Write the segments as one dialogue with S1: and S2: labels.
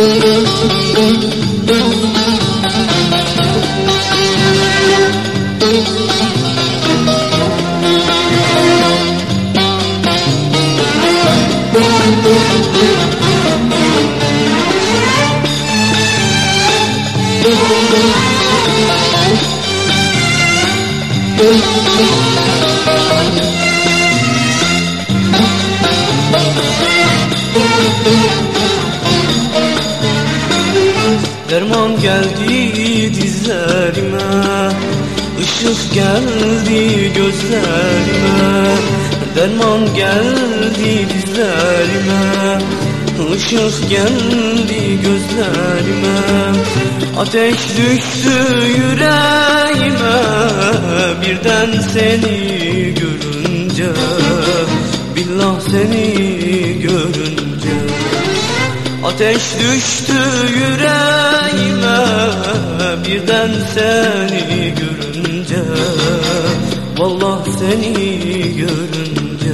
S1: Derman geldi dizlerime, ışık geldi gözlerime. Derman geldi dizlerime, ışık geldi gözlerime. Ateş düştü yüreğime, birden seni görünce, billah seni görünce. Ateş düştü yüreğime, birden seni görünce, vallahi seni görünce.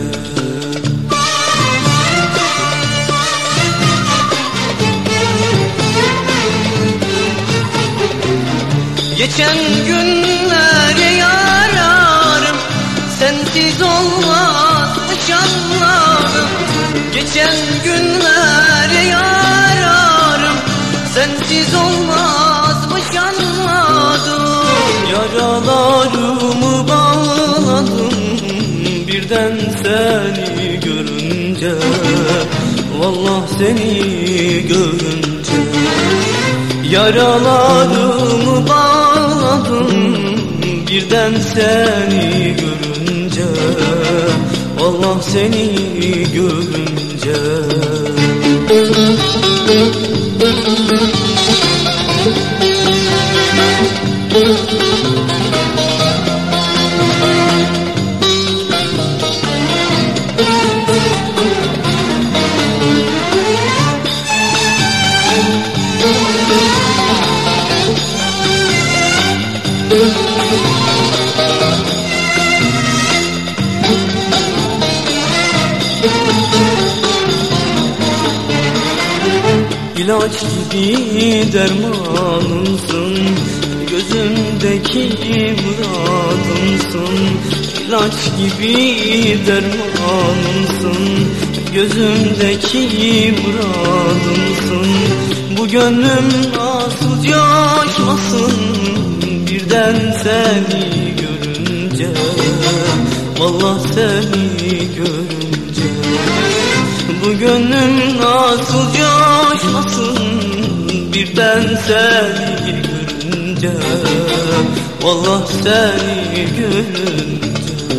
S1: Geçen günlere yararım, sensiz olmazmış anladım. Geçen günlere yararım, sensiz olmazmış anladım. Yaralarımı bağladım, birden seni görünce, vallahi seni görünce. Yaralarımı bağladım, birden seni görünce, vallahi seni görünce. İlaç gibi dermanımsın, gözümdeki muradımsın. İlaç gibi dermanımsın, gözümdeki muradımsın. Bu gönlüm nasıl coşmasın, birden seni görünce, vallahi seni görünce. Bu gönlüm nasıl coşmasın, birden seni görünce, vallahi seni görünce.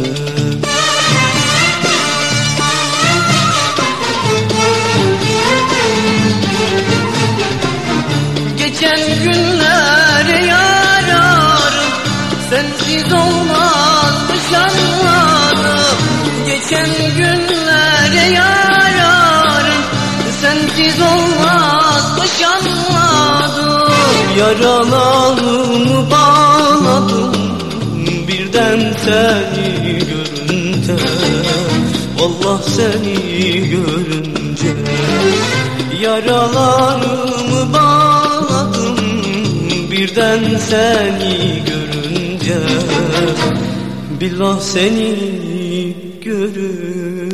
S1: Geçen günlere yararım, sensiz olmazmış anladım. Geçen günlere yararım, sensiz olmazmış anladım. Yaralarımı bağladım, birden seni görünce, vallahi seni görünce. Yaralarımı bağladım, birden seni görünce, billah seni görünce.